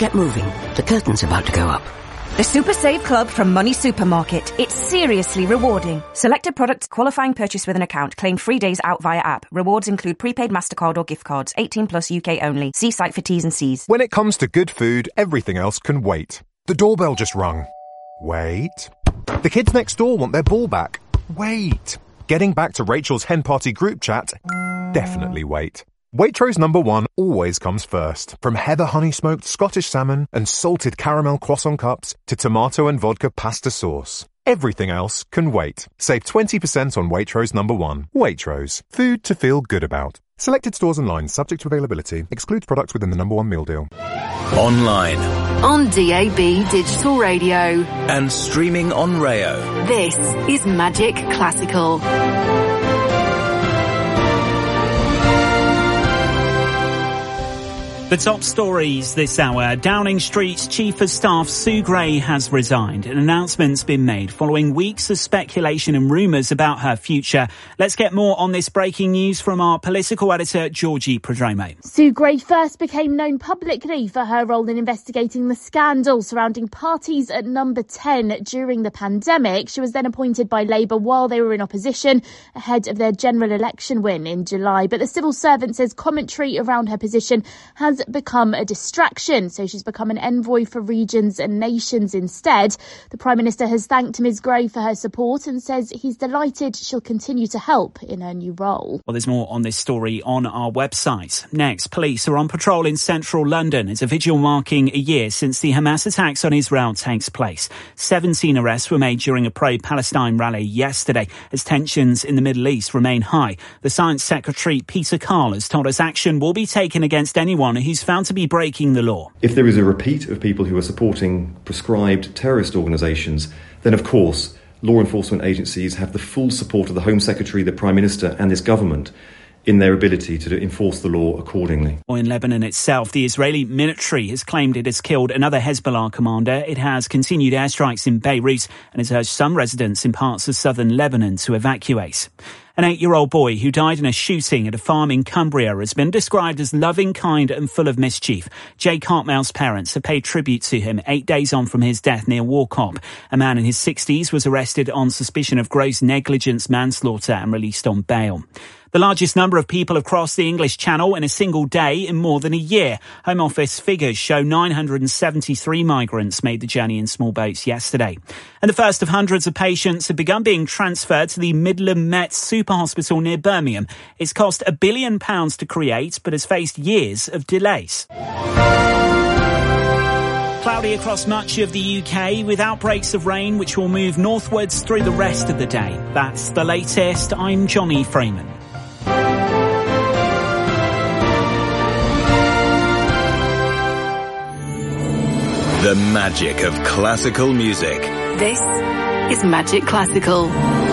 get moving. The curtain's about to go up. The Super Save Club from Money Supermarket. It's seriously rewarding. Selected products, qualifying purchase with an account, claim 3 days out via app. Rewards include prepaid MasterCard or gift cards. 18 plus UK only. See site for T's and C's. When it comes to good food, everything else can wait. The doorbell just rung. Wait. The kids next door want their ball back. Wait. Getting back to Rachel's hen party group chat. Definitely wait. Waitrose #1 always comes first. From heather honey smoked Scottish salmon and salted caramel croissant cups to tomato and vodka pasta sauce. Everything else can wait. Save 20% on Waitrose #1. Waitrose. Food to feel good about. Selected stores and lines subject to availability. Excludes products within the #1 meal deal. Online. On DAB Digital Radio. And streaming on Rayo. This is Magic Classical. The top stories this hour. Downing Street's Chief of Staff Sue Gray has resigned. An announcement's been made following weeks of speculation and rumours about her future. Let's get more on this breaking news from our political editor, Georgie Prodrome. Sue Gray first became known publicly for her role in investigating the scandal surrounding parties at Number 10 during the pandemic. She was then appointed by Labour while they were in opposition, ahead of their general election win in July. But the civil servant says commentary around her position has become a distraction, so she's become an envoy for regions and nations instead. The Prime Minister has thanked Ms Gray for her support and says he's delighted she'll continue to help in her new role. Well, there's more on this story on our website. Next, police are on patrol in central London as a vigil marking a year since the Hamas attacks on Israel takes place. 17 arrests were made during a pro-Palestine rally yesterday as tensions in the Middle East remain high. The Science Secretary Peter Carl has told us action will be taken against anyone who's found to be breaking the law. If there is a repeat of people who are supporting prescribed terrorist organisations, then of course law enforcement agencies have the full support of the Home Secretary, the Prime Minister and this government in their ability to enforce the law accordingly. In Lebanon itself, the Israeli military has claimed it has killed another Hezbollah commander. It has continued airstrikes in Beirut and has urged some residents in parts of southern Lebanon to evacuate. An 8-year-old boy who died in a shooting at a farm in Cumbria has been described as loving, kind and full of mischief. Jake Hartmell's parents have paid tribute to him 8 days on from his death near Warcop. A man in his 60s was arrested on suspicion of gross negligence manslaughter and released on bail. The largest number of people have crossed the English Channel in a single day in more than a year. Home Office figures show 973 migrants made the journey in small boats yesterday. And the first of hundreds of patients have begun being transferred to the Midland Met Super Hospital near Birmingham. It's cost £1 billion to create, but has faced years of delays. Cloudy across much of the UK with outbreaks of rain which will move northwards through the rest of the day. That's the latest. I'm Johnny Freeman. The magic of classical music. This is Magic Classical.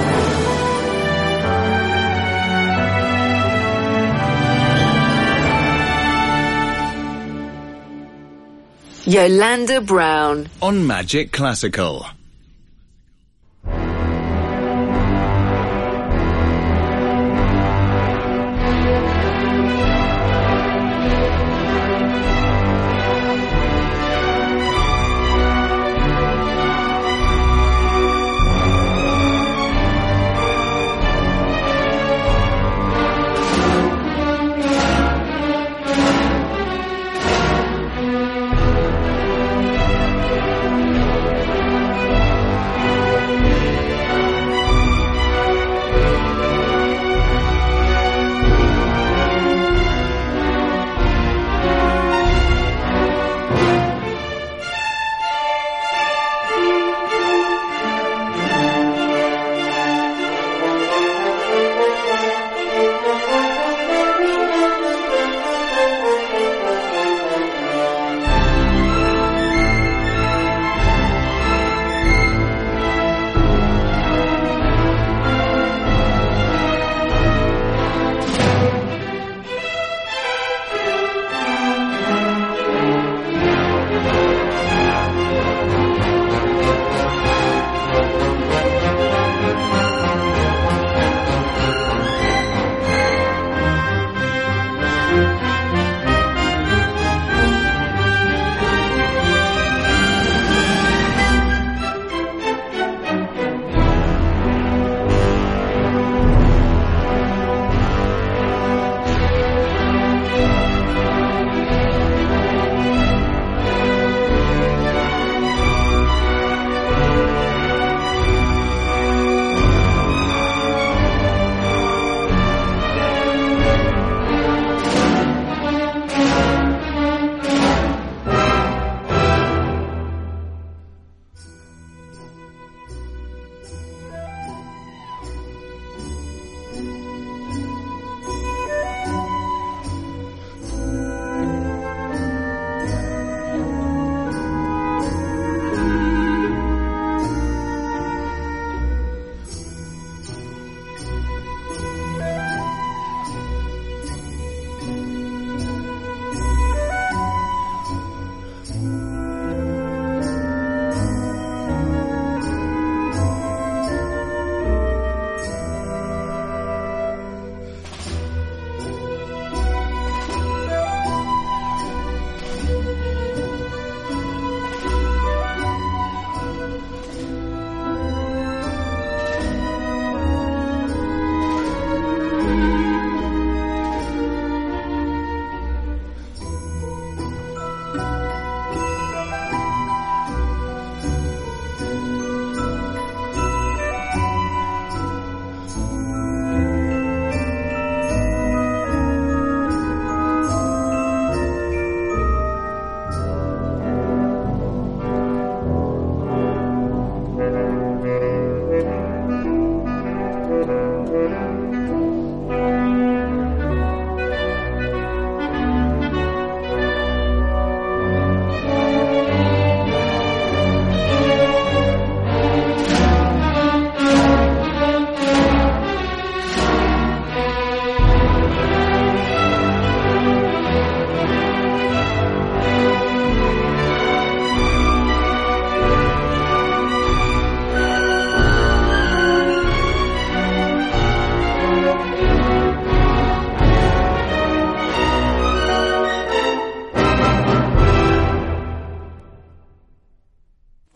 Yolanda Brown on Magic Classical.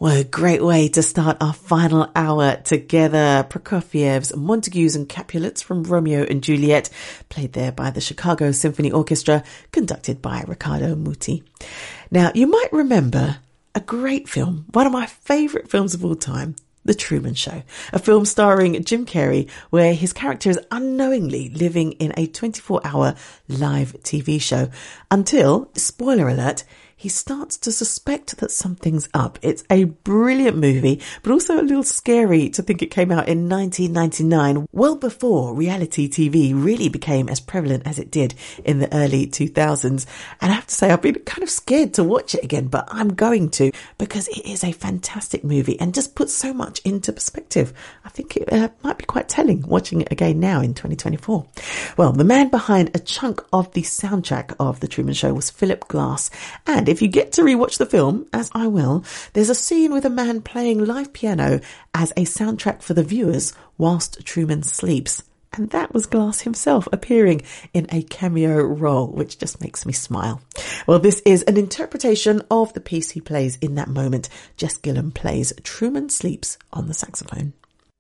What a great way to start our final hour together. Prokofiev's Montagues and Capulets from Romeo and Juliet, played there by the Chicago Symphony Orchestra, conducted by Riccardo Muti. Now, you might remember a great film, one of my favourite films of all time, The Truman Show, a film starring Jim Carrey where his character is unknowingly living in a 24-hour live TV show until, spoiler alert, he starts to suspect that something's up. It's a brilliant movie, but also a little scary to think it came out in 1999, well before reality TV really became as prevalent as it did in the early 2000s. And I have to say, I've been kind of scared to watch it again, but I'm going to, because it is a fantastic movie and just puts so much into perspective. I think it might be quite telling watching it again now in 2024. Well, the man behind a chunk of the soundtrack of The Truman Show was Philip Glass. And if you get to rewatch the film, as I will, there's a scene with a man playing live piano as a soundtrack for the viewers whilst Truman sleeps. And that was Glass himself appearing in a cameo role, which just makes me smile. Well, this is an interpretation of the piece he plays in that moment. Jess Gillam plays Truman Sleeps on the saxophone.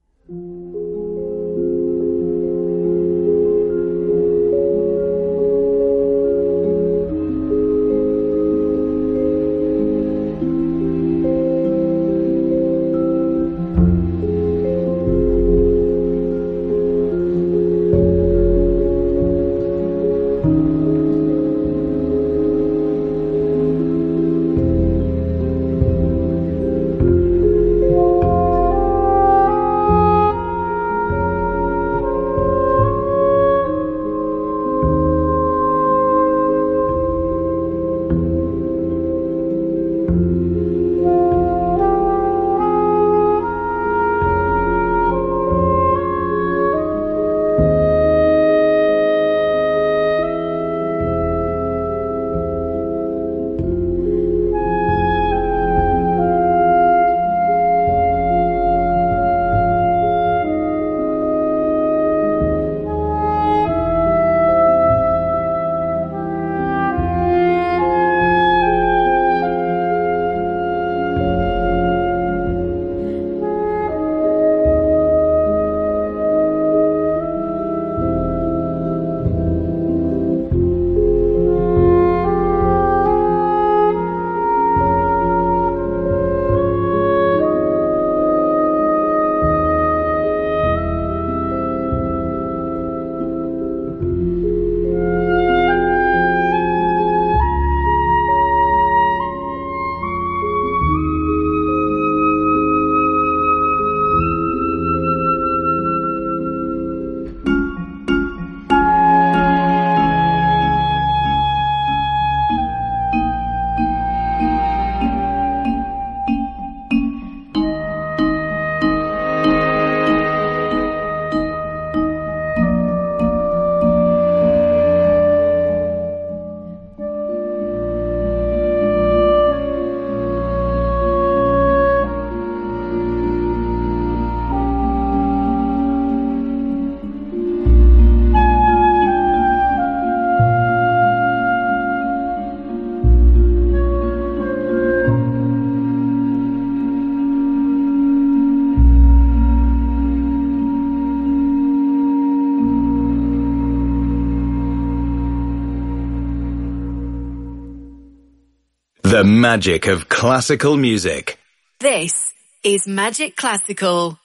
The magic of classical music. This is Magic Classical.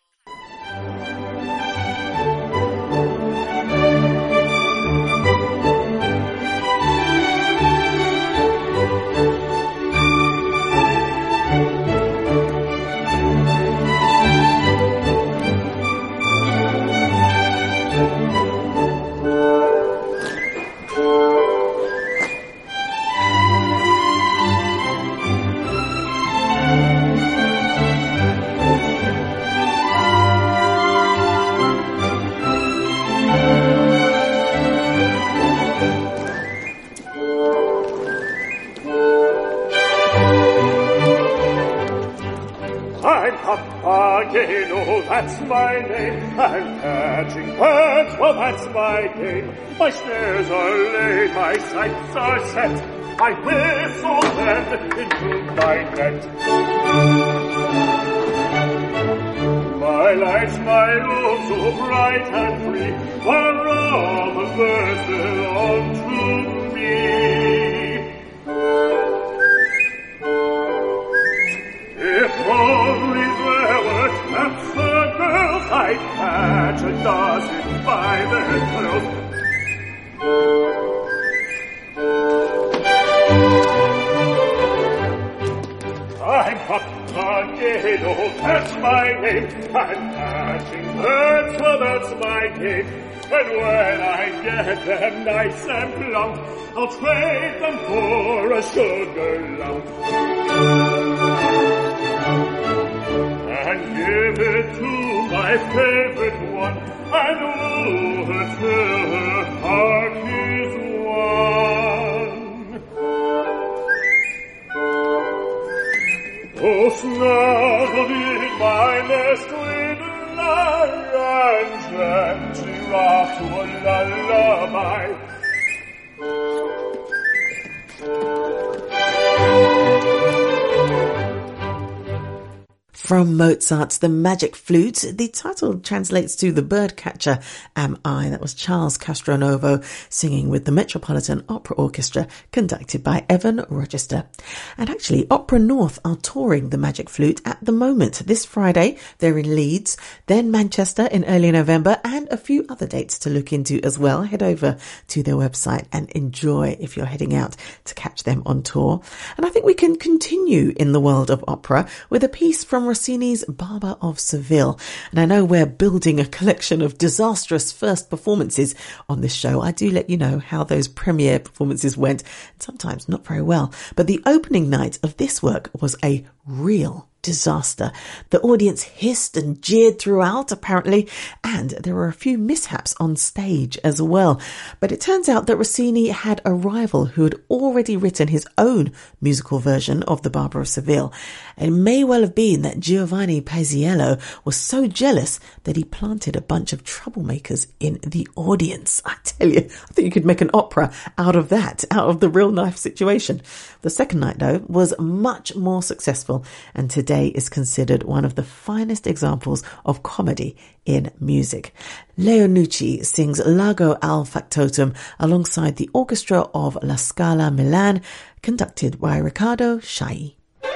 That's my name, and catching birds, well, that's my game. My snares are laid, my sights are set, I whistle then into my net. My life's my love so bright and free, while all the birds belong to me. If only there were taps for girls, I'd catch a dozen by their tails. I'm Papageno, that's my name. I'm catching birds, for that's my game. And when I get them nice and plump, I'll trade them for a sugar lump. And give it to my favorite one, and woo her till her heart is won. Oh, snuggled in my nest with lie and gently rock to a lullaby. From Mozart's The Magic Flute, the title translates to The Birdcatcher Am I. That was Charles Castronovo singing with the Metropolitan Opera Orchestra, conducted by Evan Rochester. And actually, Opera North are touring The Magic Flute at the moment. This Friday, they're in Leeds, then Manchester in early November, and a few other dates to look into as well. Head over to their website and enjoy if you're heading out to catch them on tour. And I think we can continue in the world of opera with a piece from Rossini's Barber of Seville. And I know we're building a collection of disastrous first performances on this show. I do let you know how those premiere performances went, sometimes not very well. But the opening night of this work was a real disaster. The audience hissed and jeered throughout, apparently, and there were a few mishaps on stage as well. But it turns out that Rossini had a rival who had already written his own musical version of The Barber of Seville. It may well have been that Giovanni Paisiello was so jealous that he planted a bunch of troublemakers in the audience. I tell you, I think you could make an opera out of that, out of the real life situation. The second night, though, was much more successful, and today is considered one of the finest examples of comedy in music. Leo Nucci sings Largo al Factotum alongside the orchestra of La Scala Milan, conducted by Riccardo Chailly.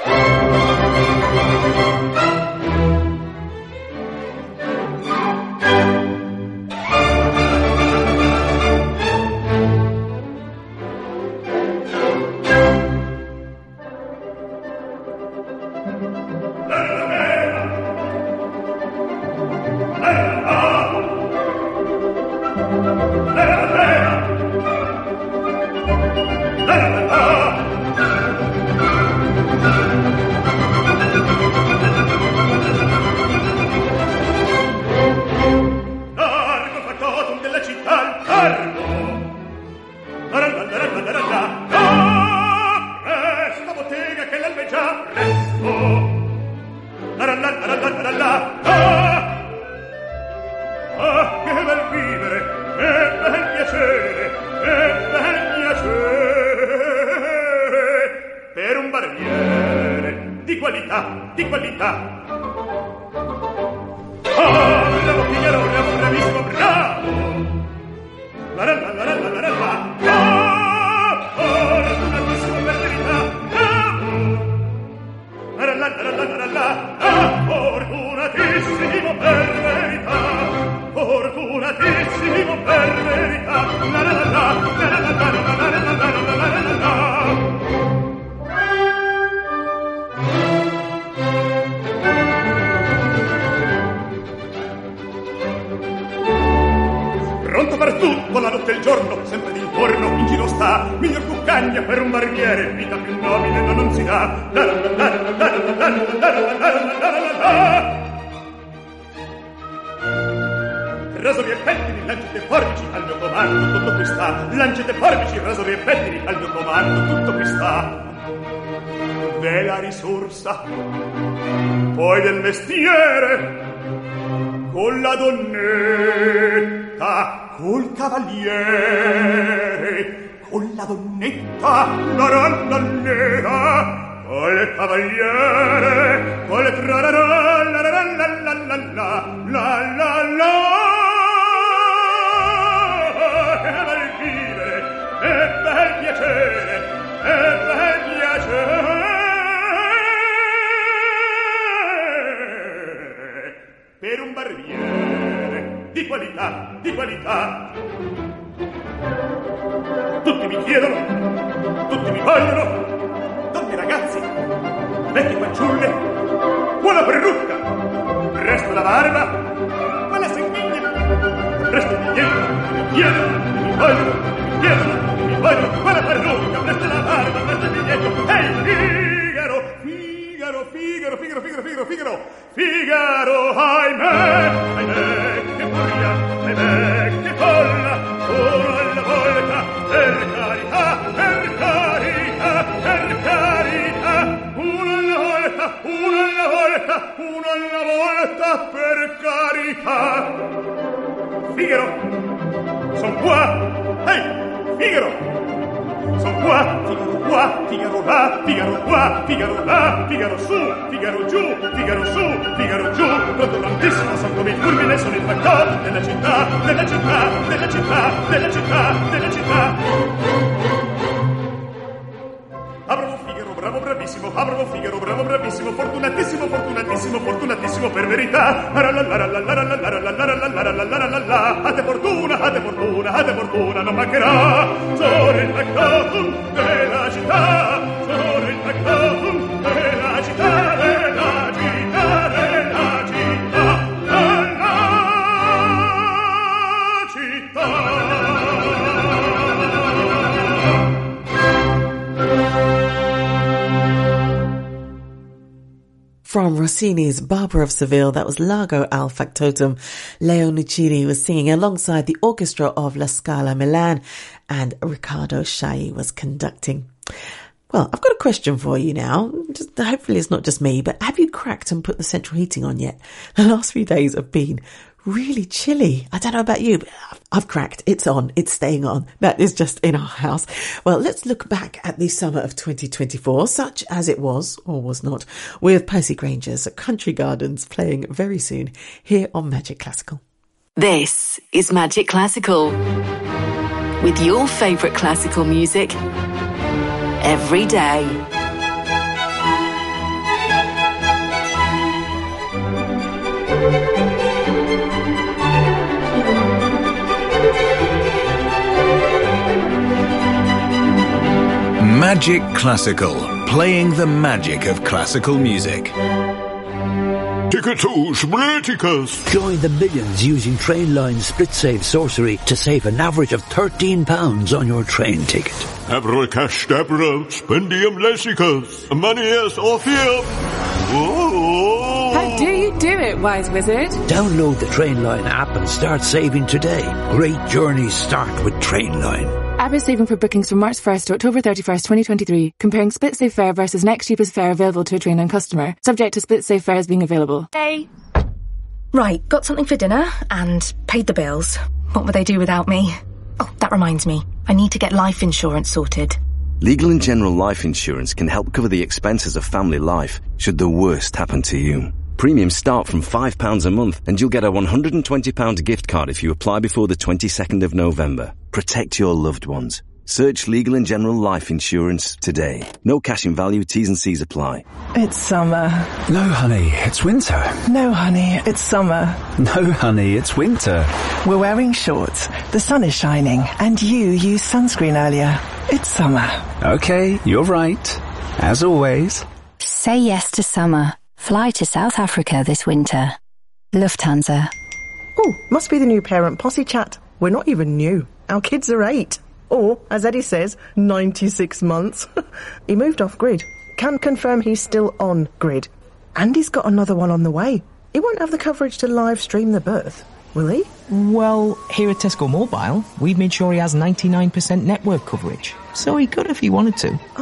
Rasovi e pettini, lancete forbici al mio comando, tutto qui sta. Lancete forbici, rasovi e pettini al mio comando, tutto qui sta. Della risorsa, poi del mestiere, con la donnetta, col cavaliere, con la donnetta, la ronna nera, con le cavaliere, con le trararà, la la la la la la la la la. Che bel vivere, che bel piacere, che bel piacere. Per un barbiere di qualità, di qualità. Tutti mi chiedono, tutti mi vogliono, donne ragazzi, vecchie fanciulle, buona parrucca, presto la barba, ma la sanguigna, presto il biglietto, mi chiedono, mi vogliono, mi chiedono, mi vogliono, buona parrucca, presto la barba, presto il biglietto. Ehi, Figaro, Figaro, Figaro, Figaro, Figaro, Figaro, Figaro, Figaro, ahimè, ahimè, che furia, ahimè, che folla, ora alla volta, per carità, per carità, per carità, una alla volta, una alla volta, una alla volta, per carità. Figaro, son qua, ehi, Figaro, son qua, Figaro là, Figaro qua, Figaro là, Figaro su, Figaro giù, Figaro su, Figaro giù, pronto tantissimo, son come il fulmine, sono il factor della città, della città, della città, della città, della città. Bravo Figaro, bravo bravissimo, bravo Figaro, bravo bravissimo, fortunatissimo, fortunatissimo, fortunatissimo per verità. A te fortuna, non mancherà. Sono il factotum della città, sono il factotum della città, della città, della città, della città. From Rossini's Barbara of Seville, that was Largo al Factotum. Leo Nuccini was singing alongside the orchestra of La Scala Milan, and Riccardo Chailly was conducting. Well, I've got a question for you now. Hopefully it's not just me, but have you cracked and put the central heating on yet? The last few days have been really chilly. I don't know about you, but I've cracked. It's on. It's staying on. That is just in our house. Well, let's look back at the summer of 2024, such as it was, or was not, with Percy Granger's Country Gardens playing very soon here on Magic Classical. This is Magic Classical, with your favourite classical music every day. Magic Classical, playing the magic of classical music. Ticketus Politicus. Join the millions using Trainline Split Save Sorcery to save an average of £13 on your train ticket. Abra cash dabra, spendium lessicus, manias orpheum. How do you do it, Wise Wizard? Download the Trainline app and start saving today. Great journeys start with Trainline. App is saving for bookings from March 1st to October 31st, 2023, comparing split save fare versus next cheapest fare available to a Trainline customer, subject to split save fares being available. Hey. Right, got something for dinner and paid the bills. What would they do without me? Oh, that reminds me. I need to get life insurance sorted. Legal & General Life Insurance can help cover the expenses of family life should the worst happen to you. Premiums start from £5 a month and you'll get a £120 gift card if you apply before the 22nd of November. Protect your loved ones. Search Legal & General Life Insurance today. No cash in value, T's and C's apply. It's summer. No, honey, it's winter. No, honey, it's summer. No, honey, it's winter. We're wearing shorts, the sun is shining, and you used sunscreen earlier. It's summer. Okay, you're right. As always. Say yes to summer. Fly to South Africa this winter. Lufthansa. Oh, must be the new parent posse chat. We're not even new. Our kids are 8. Or, as Eddie says, 96 months. He moved off grid. Can confirm he's still on grid. And he's got another one on the way. He won't have the coverage to live stream the birth, will he? Well, here at Tesco Mobile, we've made sure he has 99% network coverage. So he could if he wanted to. Oh,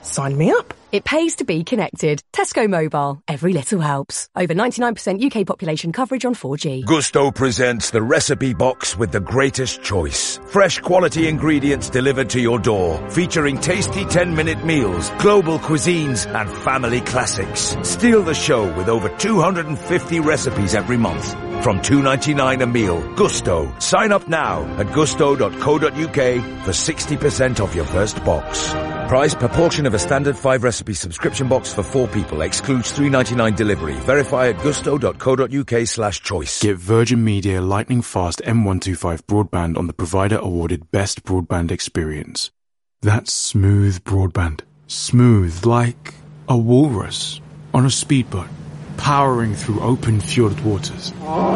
Sign me up. It pays to be connected. Tesco Mobile. Every little helps. Over 99% UK population coverage on 4G. Gusto presents the recipe box with the greatest choice. Fresh quality ingredients delivered to your door. Featuring tasty 10-minute meals, global cuisines and family classics. Steal the show with over 250 recipes every month. From $2.99 a meal. Gusto. Sign up now at gusto.co.uk for 60% off your first box. Price per portion of a standard 5-recipe subscription box for 4 people. Excludes $3.99 delivery. Verify at gusto.co.uk/choice. Get Virgin Media Lightning Fast M125 broadband on the provider awarded Best Broadband Experience. That's smooth broadband. Smooth like a walrus on a speedboat, powering through open fjord waters.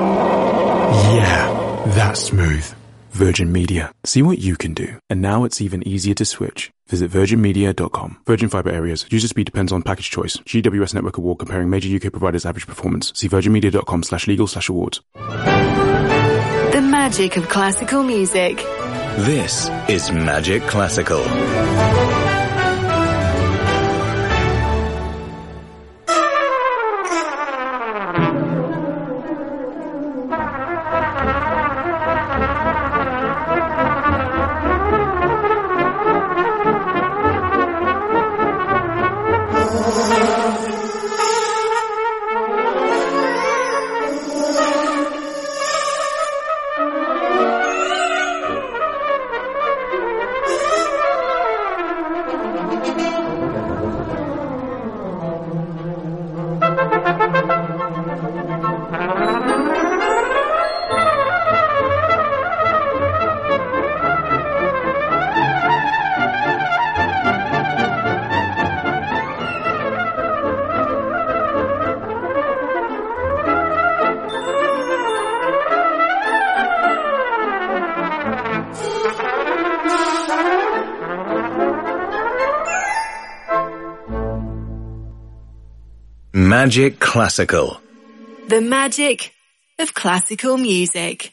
Yeah, that's smooth. Virgin Media. See what you can do. And now it's even easier to switch. Visit virginmedia.com. Virgin Fibre areas. User speed depends on package choice. GWS Network Award comparing major UK providers' average performance. See virginmedia.com/legal/awards. The magic of classical music. This is Magic Classical. Magic Classical. The magic of classical music.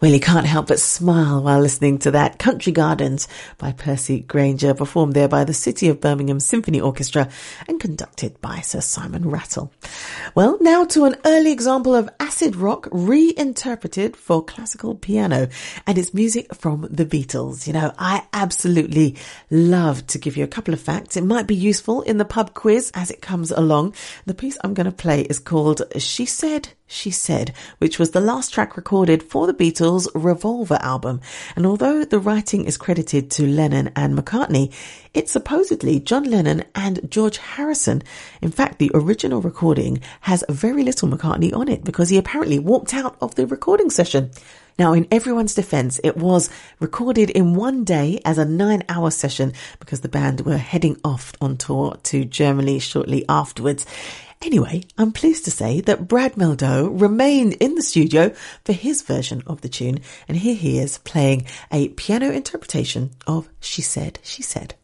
Well, you can't help but smile while listening to that. Country Gardens by Percy Grainger, performed there by the City of Birmingham Symphony Orchestra and conducted by Sir Simon Rattle. Well, now to an early example of acid rock reinterpreted for classical piano, and it's music from the Beatles. You know, I absolutely love to give you a couple of facts. It might be useful in the pub quiz as it comes along. The piece I'm going to play is called She Said, She Said, which was the last track recorded for the Beatles' Revolver album. And although the writing is credited to Lennon and McCartney, it's supposedly John Lennon and George Harrison. In fact, the original recording has very little McCartney on it because he apparently walked out of the recording session. Now, in everyone's defence, it was recorded in one day as a 9-hour session because the band were heading off on tour to Germany shortly afterwards. Anyway, I'm pleased to say that Brad Mehldau remained in the studio for his version of the tune, and here he is playing a piano interpretation of She Said, She Said.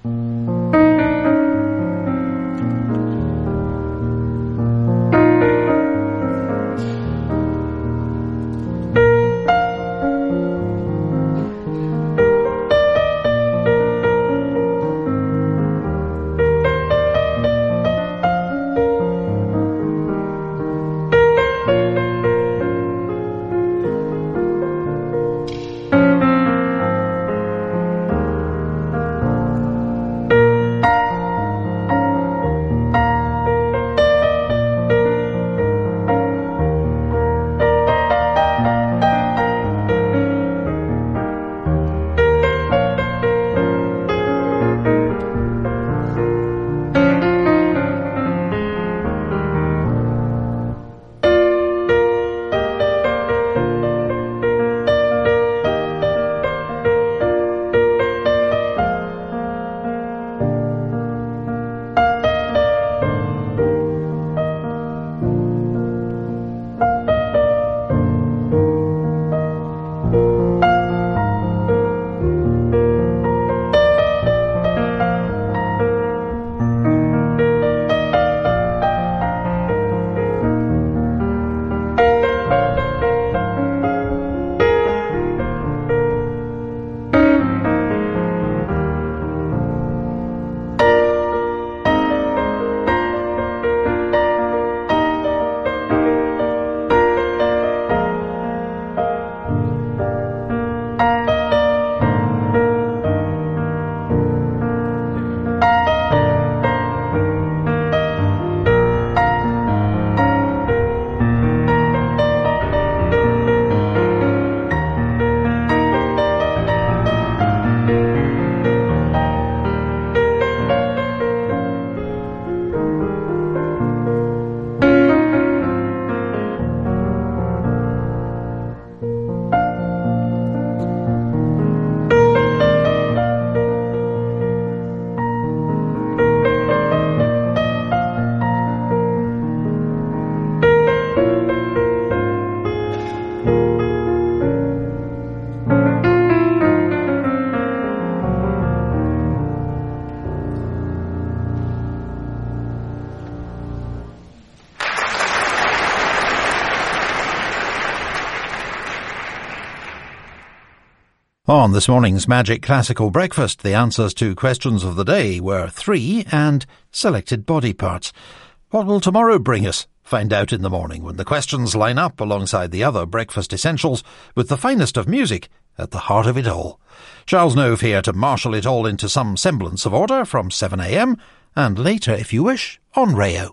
On this morning's Magic Classical Breakfast, the answers to questions of the day were 3 and selected body parts. What will tomorrow bring us? Find out in the morning when the questions line up alongside the other breakfast essentials with the finest of music at the heart of it all. Charles Nove here to marshal it all into some semblance of order from 7 a.m. and later, if you wish, on Rayo.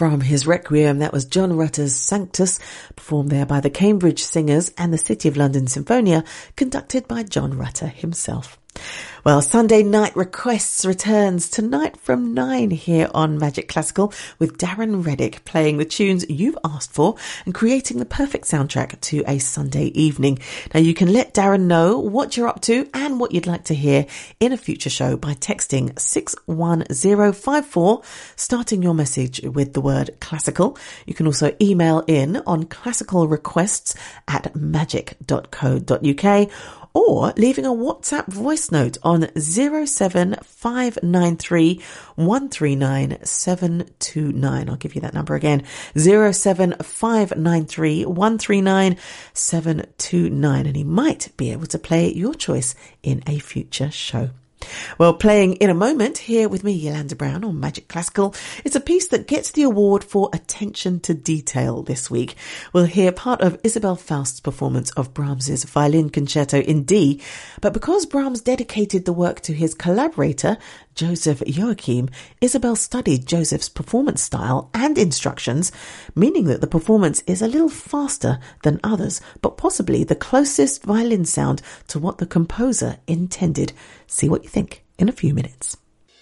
From his Requiem, that was John Rutter's Sanctus, performed there by the Cambridge Singers and the City of London Sinfonia, conducted by John Rutter himself. Well, Sunday Night Requests returns tonight from 9 here on Magic Classical with Darren Reddick playing the tunes you've asked for and creating the perfect soundtrack to a Sunday evening. Now, you can let Darren know what you're up to and what you'd like to hear in a future show by texting 61054, starting your message with the word classical. You can also email in on classicalrequests@magic.co.uk, or leaving a WhatsApp voice note on 07593 139 729. I'll give you that number again, 07593 139 729, and he might be able to play your choice in a future show. Well, playing in a moment here with me, Yolanda Brown on Magic Classical, it's a piece that gets the award for attention to detail this week. We'll hear part of Isabel Faust's performance of Brahms's Violin Concerto in D, but because Brahms dedicated the work to his collaborator, Joseph Joachim, Isabel studied Joseph's performance style and instructions, meaning that the performance is a little faster than others, but possibly the closest violin sound to what the composer intended. See what you think in a few minutes.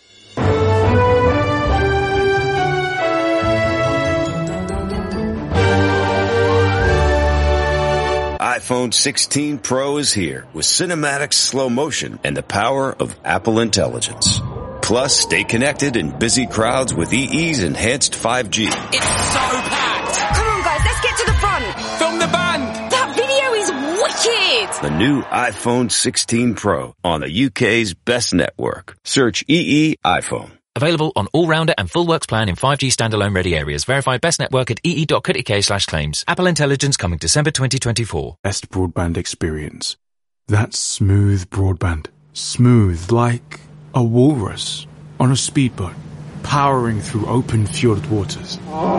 iPhone 16 Pro is here with cinematic slow motion and the power of Apple Intelligence. Plus, stay connected in busy crowds with EE's enhanced 5G. It's so packed! Come on, guys, let's get to the front! Film the band! That video is wicked! The new iPhone 16 Pro on the UK's best network. Search EE iPhone. Available on all-rounder and full works plan in 5G standalone ready areas. Verified best network at ee.co.uk/claims. Apple Intelligence coming December 2024. Best broadband experience. That's smooth broadband. Smooth like a walrus on a speedboat, powering through open fjord waters.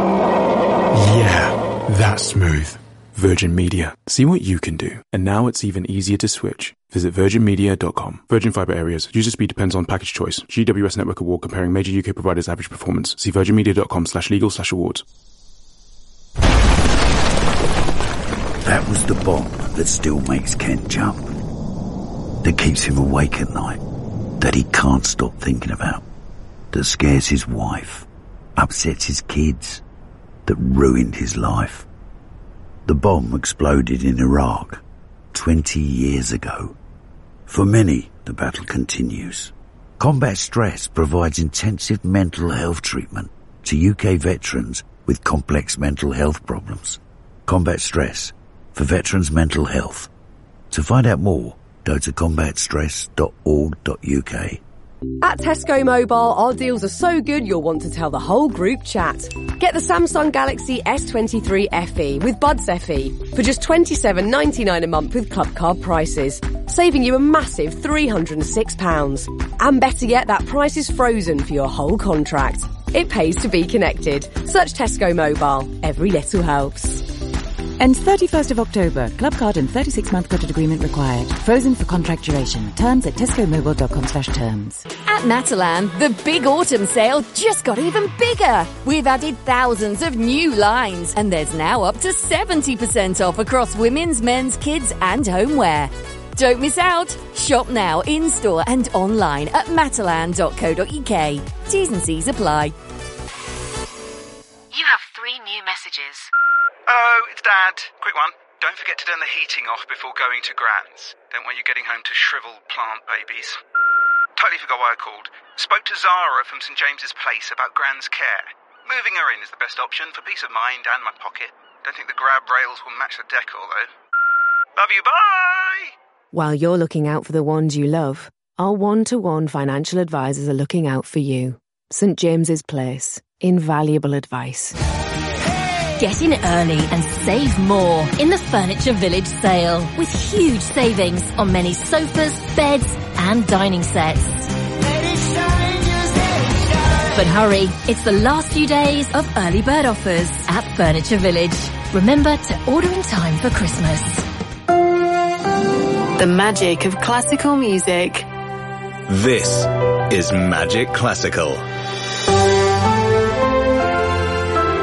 Yeah, that's smooth. Virgin Media. See what you can do. And now it's even easier to switch. Visit virginmedia.com. Virgin Fibre areas. User speed depends on package choice. GWS Network Award comparing major UK providers' average performance. See virginmedia.com/legal/awards. That was the bomb that still makes Ken jump. That keeps him awake at night. That he can't stop thinking about. That scares his wife. Upsets his kids. That ruined his life. The bomb exploded in Iraq 20 years ago. For many, the battle continues. Combat Stress provides intensive mental health treatment to UK veterans with complex mental health problems. Combat Stress, for veterans' mental health. To find out more, go to combatstress.org.uk. At Tesco Mobile, our deals are so good you'll want to tell the whole group chat. Get the Samsung Galaxy S23 FE with Buds FE for just $27.99 a month with club card prices, saving you a massive £306. And better yet, that price is frozen for your whole contract. It pays to be connected. Search Tesco Mobile. Every little helps. Ends 31st of October. Club card and 36-month credit agreement required. Frozen for contract duration. Terms at tescomobile.com/terms. At Matalan, the big autumn sale just got even bigger. We've added thousands of new lines, and there's now up to 70% off across women's, men's, kids and homeware. Don't miss out. Shop now in-store and online at matalan.co.uk. T's and C's apply. You have 3 new messages. Hello, it's Dad. Quick one. Don't forget to turn the heating off before going to Gran's. Don't want you getting home to shriveled plant babies. Totally forgot why I called. Spoke to Zara from St James's Place about Gran's care. Moving her in is the best option for peace of mind and my pocket. Don't think the grab rails will match the decor, though. Love you, bye! While you're looking out for the ones you love, our one-to-one financial advisors are looking out for you. St James's Place. Invaluable advice. Get in early and save more in the Furniture Village sale with huge savings on many sofas, beds and dining sets. But hurry, it's the last few days of early bird offers at Furniture Village. Remember to order in time for Christmas. The magic of classical music. This is Magic Classical.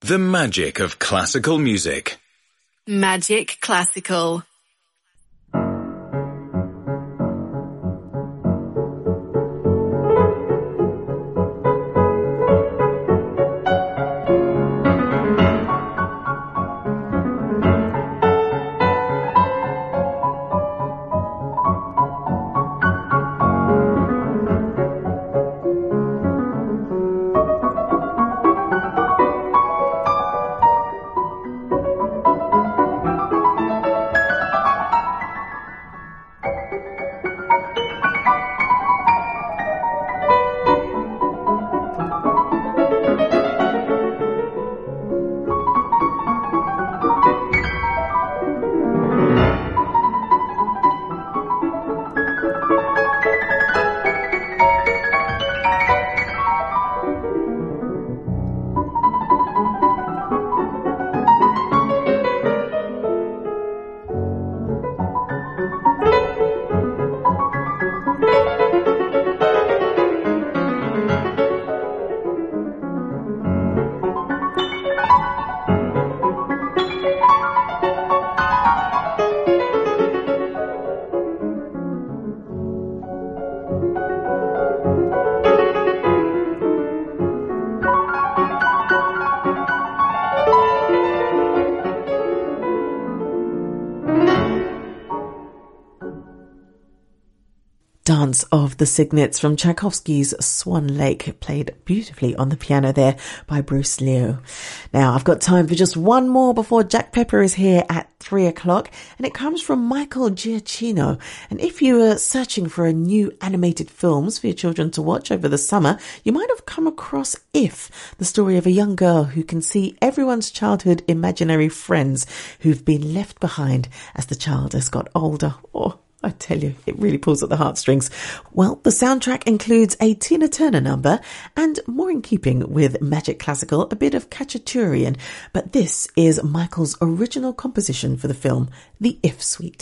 The magic of classical music. Magic Classical. Dance of the Cygnets from Tchaikovsky's Swan Lake, played beautifully on the piano there by Bruce Leo. Now, I've got time for just one more before Jack Pepper is here at 3 o'clock, and it comes from Michael Giacchino. And if you were searching for a new animated films for your children to watch over the summer, you might have come across If, the story of a young girl who can see everyone's childhood imaginary friends who've been left behind as the child has got older. Oh, I tell you, it really pulls at the heartstrings. Well, the soundtrack includes a Tina Turner number and, more in keeping with Magic Classical, a bit of Khachaturian. But this is Michael's original composition for the film, the If Suite.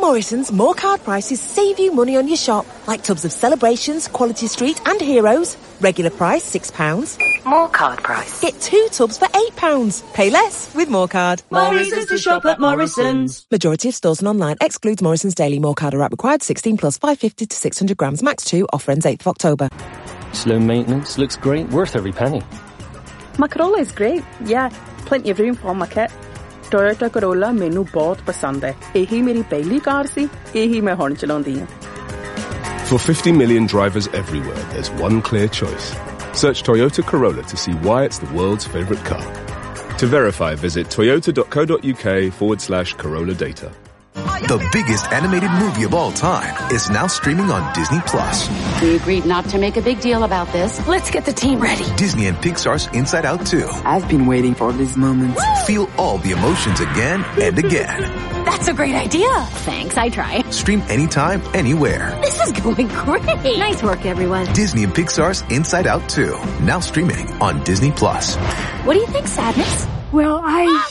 Morrison's more card prices save you money on your shop. Like tubs of Celebrations, Quality Street and Heroes. Regular price £6. More card price. Get 2 tubs for £8. Pay less with More Card. More reasons to shop at Morrison's. Majority of stores and online. Excludes Morrison's Daily. More Card or app required. 16 plus 550 to 600 grams. Max 2. Offer ends 8th of October. Slow maintenance. Looks great. Worth every penny. My Corolla is great. Yeah, plenty of room for my kit. Toyota Corolla मैनू बहुत पसंद है. यही मेरी पहली car सी. यही मैं हुण चलाउंदी हां. For 50 million drivers everywhere, there's one clear choice. Search Toyota Corolla to see why it's the world's favourite car. To verify, visit toyota.co.uk/Corolla data. The biggest animated movie of all time is now streaming on Disney+. We agreed not to make a big deal about this. Let's get the team ready. Disney and Pixar's Inside Out 2. I've been waiting for this moment. Feel all the emotions again and again. That's a great idea. Thanks, I try. Stream anytime, anywhere. This is going great. Nice work, everyone. Disney and Pixar's Inside Out 2. Now streaming on Disney+. What do you think, Sadness? Well,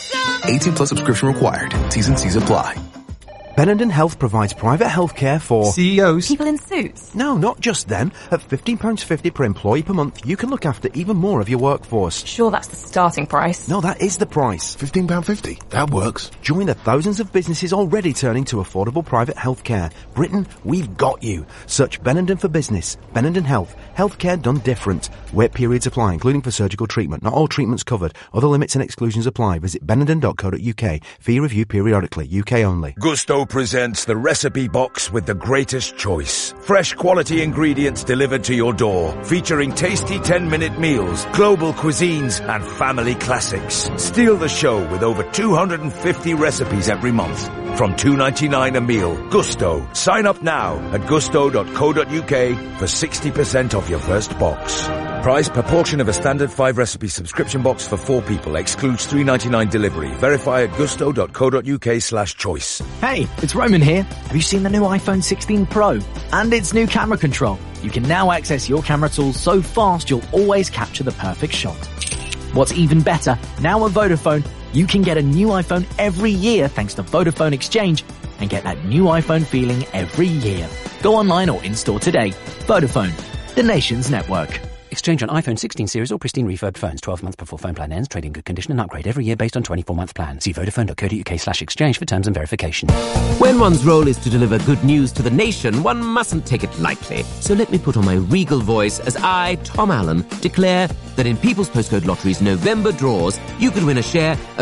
18 plus subscription required. T's and C's apply. Benenden Health provides private healthcare for CEOs. People in suits. No, not just them. At £15.50 per employee per month, you can look after even more of your workforce. Sure, that's the starting price. No, that is the price. £15.50. That works. Join the thousands of businesses already turning to affordable private healthcare. Britain, we've got you. Search Benenden for business. Benenden Health. Healthcare done different. Wait periods apply, including for surgical treatment. Not all treatments covered. Other limits and exclusions apply. Visit benenden.co.uk. Fee review periodically. UK only. Gusto presents the recipe box with the greatest choice. Fresh quality ingredients delivered to your door, featuring tasty 10-minute meals, global cuisines, and family classics. Steal the show with over 250 recipes every month. From $2.99 a meal. Gusto. Sign up now at gusto.co.uk for 60% off your first box. Price per portion of a standard 5-recipe subscription box for 4 people. Excludes $3.99 delivery. Verify at gusto.co.uk/choice. Hey, it's Roman here. Have you seen the new iPhone 16 Pro? And its new camera control. You can now access your camera tools so fast you'll always capture the perfect shot. What's even better, now at Vodafone, you can get a new iPhone every year thanks to Vodafone Exchange and get that new iPhone feeling every year. Go online or in-store today. Vodafone, the nation's network. Exchange on iPhone 16 series or pristine refurbed phones 12 months before phone plan ends. Trade in good condition and upgrade every year based on 24-month plan. See vodafone.co.uk/exchange for terms and verification. When one's role is to deliver good news to the nation, one mustn't take it lightly. So let me put on my regal voice as I, Tom Allen, declare that in People's Postcode Lottery's November draws, you could win a share of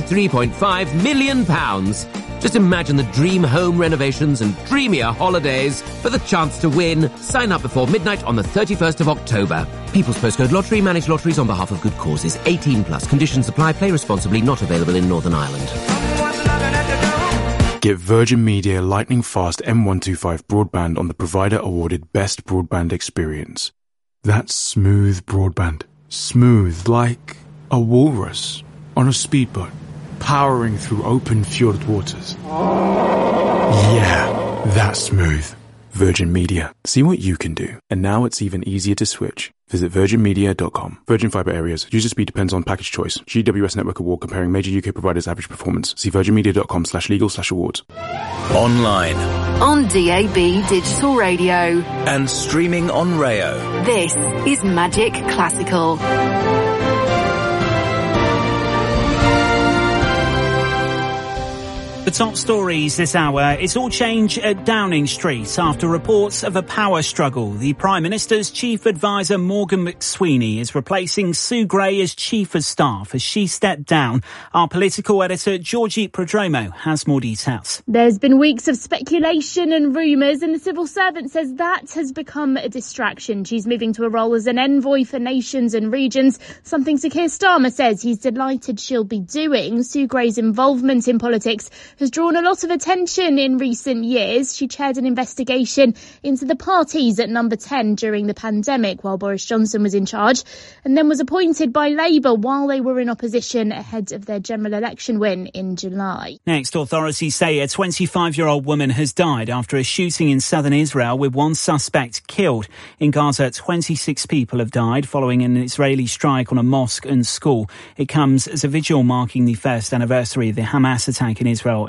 £23.5 million. Just imagine the dream home renovations and dreamier holidays. For the chance to win, sign up before midnight on the 31st of October. People's Postcode Lottery, manage lotteries on behalf of good causes. 18 plus. Conditions apply. Play responsibly. Not available in Northern Ireland. Get Virgin Media lightning fast M125 broadband on the provider awarded best broadband experience. That's smooth broadband. Smooth like a walrus on a speedboat, powering through open fjord waters. Yeah, that's smooth. Virgin Media. See what you can do. And now it's even easier to switch. Visit virginmedia.com. Virgin Fibre areas. User speed depends on package choice. GWS Network Award comparing major UK providers' average performance. See virginmedia.com/legal/awards. Online. On DAB Digital Radio. And streaming on Rayo. This is Magic Classical. The top stories this hour. It's all change at Downing Street after reports of a power struggle. The Prime Minister's chief advisor Morgan McSweeney is replacing Sue Gray as chief of staff as she stepped down. Our political editor Georgie Prodromo has more details. There's been weeks of speculation and rumours, and the civil servant says that has become a distraction. She's moving to a role as an envoy for nations and regions, something Sir Keir Starmer says he's delighted she'll be doing. Sue Gray's involvement in politics has drawn a lot of attention in recent years. She chaired an investigation into the parties at Number 10 during the pandemic while Boris Johnson was in charge, and then was appointed by Labour while they were in opposition ahead of their general election win in July. Next, authorities say a 25-year-old woman has died after a shooting in southern Israel with one suspect killed. In Gaza, 26 people have died following an Israeli strike on a mosque and school. It comes as a vigil marking the first anniversary of the Hamas attack in Israel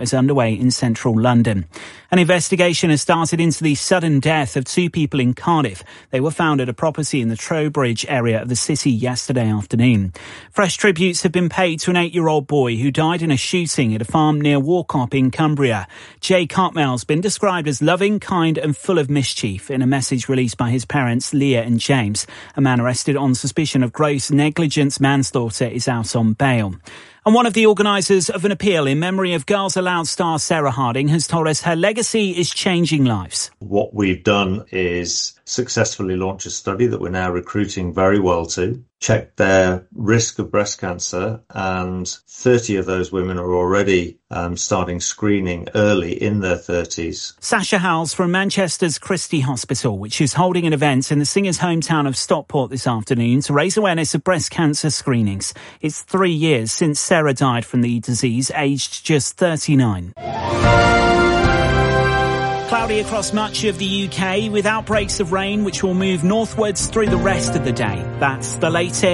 is underway in central London. An investigation has started into the sudden death of two people in Cardiff. They were found at a property in the Trowbridge area of the city yesterday afternoon. Fresh tributes have been paid to an 8-year-old boy who died in a shooting at a farm near Warcop in Cumbria. Jay Cartmell's been described as loving, kind and full of mischief in a message released by his parents, Leah and James. A man arrested on suspicion of gross negligence manslaughter is out on bail. And one of the organisers of an appeal in memory of Girls Aloud star Sarah Harding has told us her legacy is changing lives. What we've done is successfully launch a study that we're now recruiting very well to, check their risk of breast cancer, and 30 of those women are already starting screening early in their 30s. Sasha Howells from Manchester's Christie Hospital, which is holding an event in the singer's hometown of Stockport this afternoon to raise awareness of breast cancer screenings. It's 3 years since Sarah died from the disease, aged just 39. Cloudy across much of the UK with outbreaks of rain which will move northwards through the rest of the day. That's the latest.